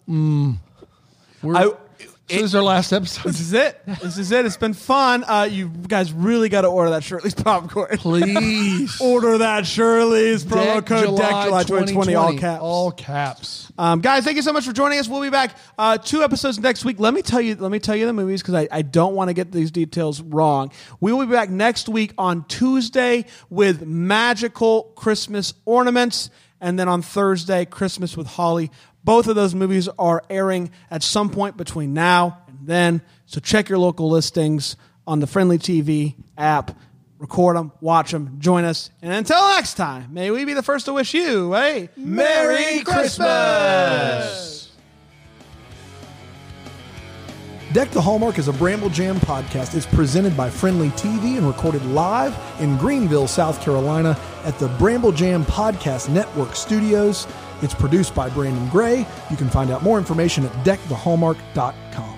So this is our last episode. This is it. This is it. It's been fun. You guys really got to order that Shirley's popcorn. Please. Order that Shirley's promo code July 2020 all caps. All caps. Guys, thank you so much for joining us. We'll be back 2 episodes next week. Let me tell you the movies because I don't want to get these details wrong. We will be back next week on Tuesday with Magical Christmas Ornaments, and then on Thursday, Christmas with Holly. Both of those movies are airing at some point between now and then. So check your local listings on the Friendly TV app. Record them, watch them, join us. And until next time, may we be the first to wish you a Merry Christmas! Deck the Hallmark is a Bramble Jam podcast. It's presented by Friendly TV and recorded live in Greenville, South Carolina at the Bramble Jam Podcast Network Studios. It's produced by Brandon Gray. You can find out more information at deckthehallmark.com.